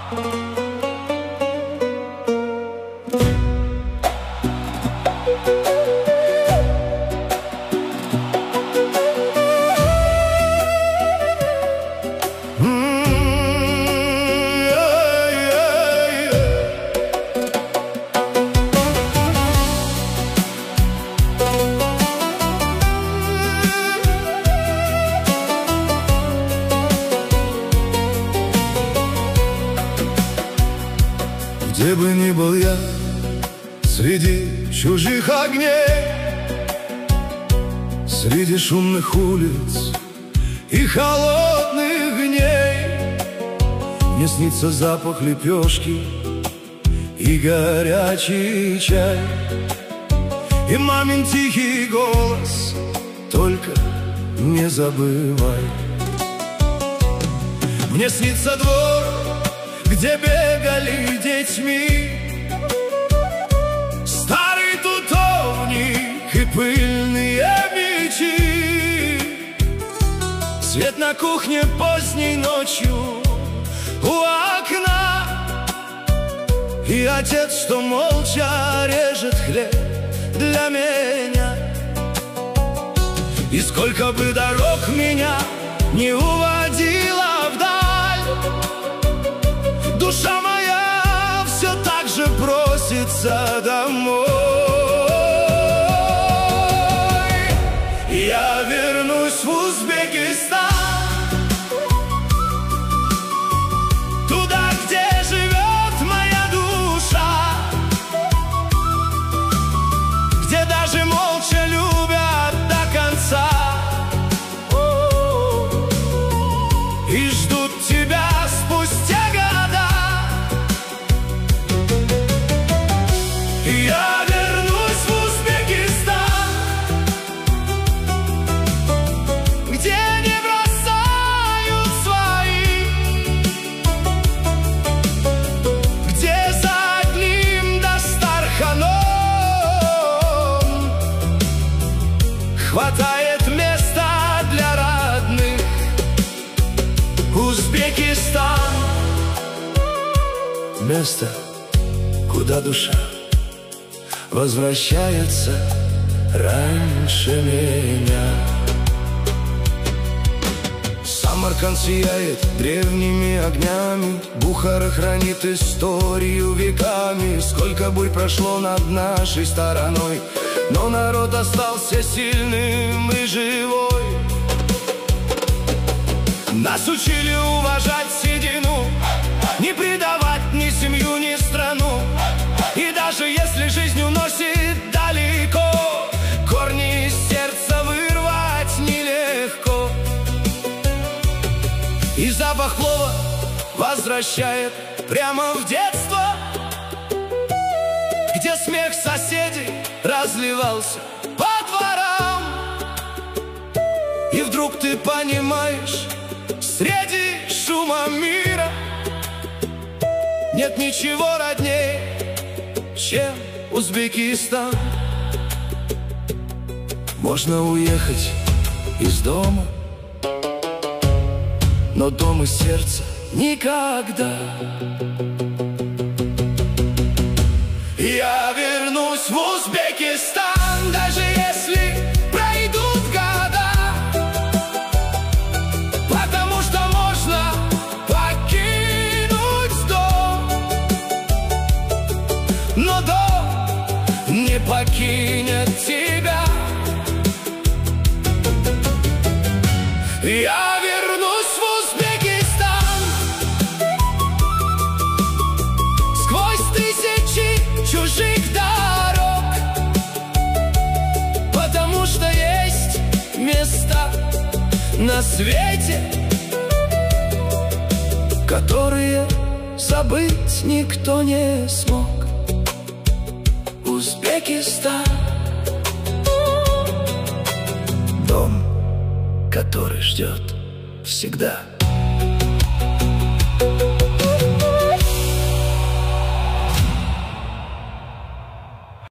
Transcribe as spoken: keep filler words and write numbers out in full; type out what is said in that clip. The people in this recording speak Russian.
Где бы ни был я, среди чужих огней, среди шумных улиц и холодных дней, мне снится запах лепешки и горячий чай, и мамин тихий голос: только не забывай. Мне снится двор, где бегали детьми старый тутовник и пыльные мечи, свет на кухне поздней ночью у окна, и отец, что молча режет хлеб для меня. И сколько бы дорог меня не уводила вдаль, душа моя все так же просится домой. Я вернусь в Узбекистан, туда, где живет моя душа, где даже молча любят до конца и ждут тебя спустя года. Я вернусь в Узбекистан, где не бросают свои, где за одним Дастарханом хватает места для родных. Узбекистан — место, куда душа возвращается раньше меня. Самарканд сияет древними огнями, Бухара хранит историю веками. Сколько бурь прошло над нашей стороной, но народ остался сильным и живой. Нас учили уважать седину, не предавать ни семью, ни страну. И даже если жизнь уносит далеко, корни из сердца вырвать нелегко. И запах плова возвращает прямо в детство, где смех соседей разливался по дворам. И вдруг ты понимаешь, среди шума мира нет ничего родней, чем Узбекистан. Можно уехать из дома, но дом из сердца никогда. Я вернусь в Узбекистан, даже если пройдут года, потому что можно покинуть дом, но дом не покинет тебя. Я вернусь в Узбекистан сквозь тысячи чужих дорог, потому что есть места на свете, которые забыть никто не смог. Узбекистан — дом, который ждет всегда.